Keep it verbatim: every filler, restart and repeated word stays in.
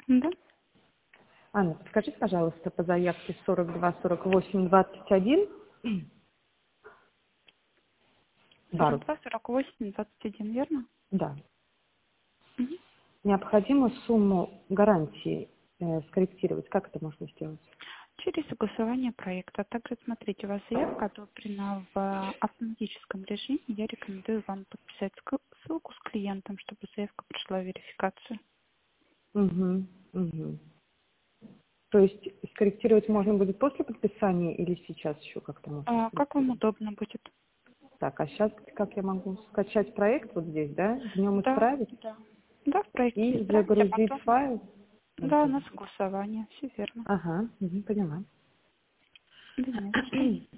Да. Анна, подскажите, пожалуйста, по заявке сорок два сорок восемь двадцать один. сорок Барус. два сорок восемь двадцать один, верно? Да. Мгм. Необходимо сумму гарантии э, скорректировать. Как это можно сделать? Через согласование проекта. Также, смотрите, у вас заявка одобрена в автоматическом режиме. Я рекомендую вам подписать ск- ссылку с клиентом, чтобы заявка прошла верификацию. Угу, угу. То есть скорректировать можно будет после подписания или сейчас еще как-то можно А, как вам скорректировать? удобно будет? Так, а сейчас как я могу скачать проект вот здесь, да? В нем Да, исправить да. Да, в проекте и исправить, а загрузить потом... файл? Да, на Загрузить. согласование. Все верно. Ага, угу, поняла. Да, не за что.